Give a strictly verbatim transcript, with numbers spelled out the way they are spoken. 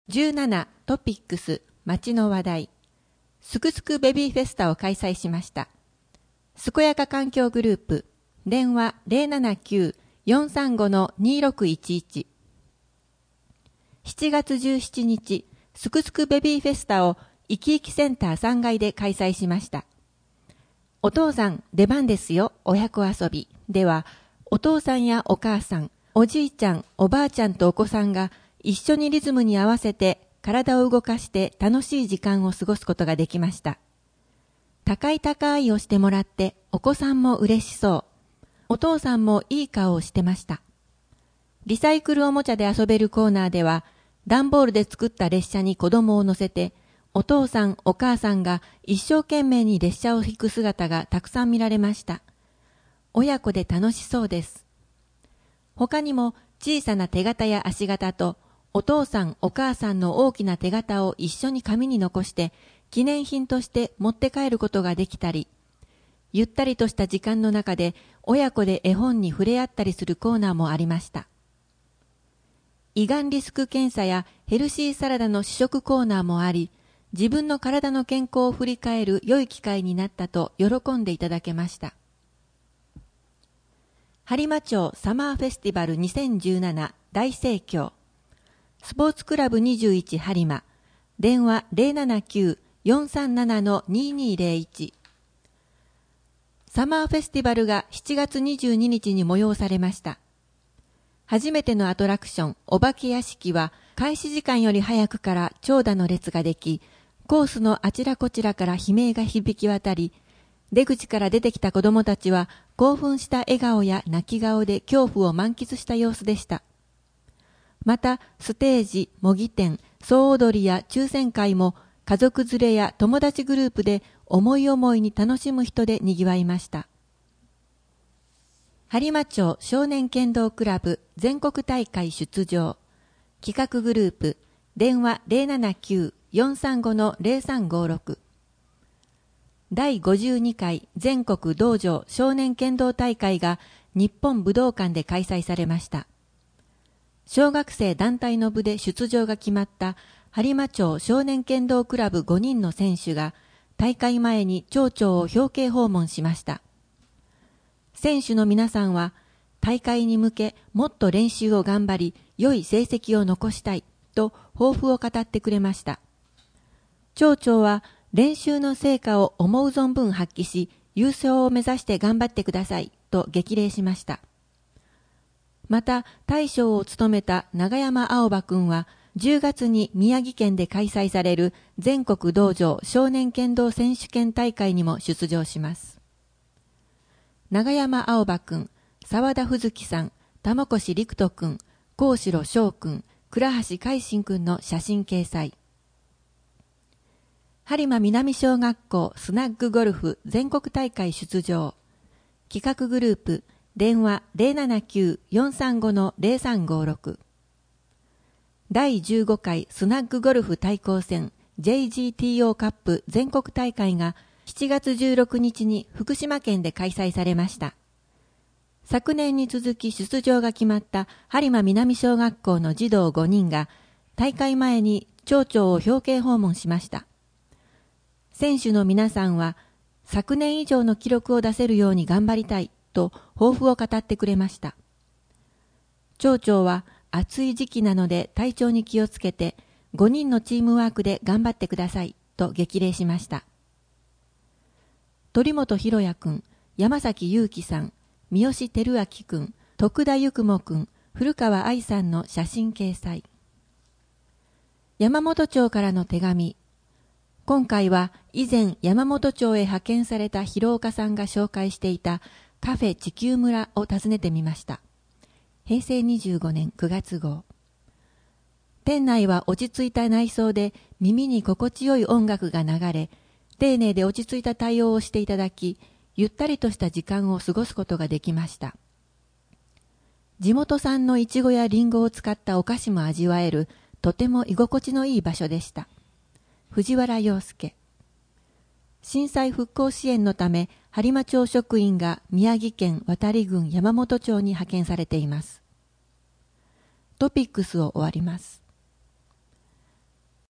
じゅうななトピックス街の話題。すくすくベビーフェスタを開催しました。すこやか環境グループ、電話 ゼロななきゅう よんさんご にろくいちいち。しちがつじゅうしちにち、すくすくベビーフェスタをいきいきセンターさんがいで開催しました。お父さん出番ですよ親子遊びでは、お父さんやお母さん、おじいちゃん、おばあちゃんとお子さんが一緒にリズムに合わせて体を動かして楽しい時間を過ごすことができました。高い高いをしてもらってお子さんも嬉しそう。お父さんもいい顔をしてました。リサイクルおもちゃで遊べるコーナーでは、段ボールで作った列車に子供を乗せて、お父さんお母さんが一生懸命に列車を引く姿がたくさん見られました。親子で楽しそうです。他にも小さな手形や足形とお父さんお母さんの大きな手形を一緒に紙に残して記念品として持って帰ることができたり、ゆったりとした時間の中で親子で絵本に触れ合ったりするコーナーもありました。胃がんリスク検査やヘルシーサラダの試食コーナーもあり、自分の体の健康を振り返る良い機会になったと喜んでいただけました。播磨町サマーフェスティバルにせんじゅうなな大盛況。スポーツクラブにじゅういち播磨、電話 ゼロななきゅう よんさんなな ににゼロいち。サマーフェスティバルがしちがつにじゅうににちに催されました。初めてのアトラクションお化け屋敷は開始時間より早くから長蛇の列ができ、コースのあちらこちらから悲鳴が響き渡り、出口から出てきた子供たちは興奮した笑顔や泣き顔で恐怖を満喫した様子でした。またステージ、模擬店、総踊りや抽選会も家族連れや友達グループで思い思いに楽しむ人で賑わいました。播磨町少年剣道クラブ全国大会出場。企画グループ電話 ゼロななきゅう よんさんご ゼロさんごろく。だいごじゅうにかい全国道場少年剣道大会が日本武道館で開催されました。小学生団体の部で出場が決まった播磨町少年剣道クラブごにんの選手が大会前に町長を表敬訪問しました。選手の皆さんは大会に向けもっと練習を頑張り良い成績を残したいと抱負を語ってくれました。町長は練習の成果を思う存分発揮し優勝を目指して頑張ってくださいと激励しました。また大将を務めた永山青葉くんはじゅうがつに宮城県で開催される全国道場少年剣道選手権大会にも出場します。永山青葉くん、沢田ふずきさん、玉越陸斗くん、高城翔くん、倉橋海進くんの写真掲載。播磨南小学校スナッグゴルフ全国大会出場。企画グループ電話 ゼロななきゅう よんさんご ゼロさんごろく。だいじゅうごかいスナッグゴルフ対抗戦 ジェイジーティーオー カップ全国大会がしちがつじゅうろくにちに福島県で開催されました。昨年に続き出場が決まった播磨南小学校の児童ごにんが大会前に町長を表敬訪問しました。選手の皆さんは昨年以上の記録を出せるように頑張りたいと抱負を語ってくれました。町長は暑い時期なので体調に気をつけてごにんのチームワークで頑張ってくださいと激励しました。鳥本博也くん、山崎祐樹さん、三好照明くん、徳田ゆくもくん、古川愛さんの写真掲載。山本町からの手紙。今回は以前山本町へ派遣された広岡さんが紹介していたカフェ地球村を訪ねてみました。へいせいにじゅうごねんくがつ号。店内は落ち着いた内装で耳に心地よい音楽が流れ、丁寧で落ち着いた対応をしていただき、ゆったりとした時間を過ごすことができました。地元産のいちごやりんごを使ったお菓子も味わえる、とても居心地のいい場所でした。藤原洋介。震災復興支援のため、播磨町職員が宮城県渡郡山本町に派遣されています。トピックスを終わります。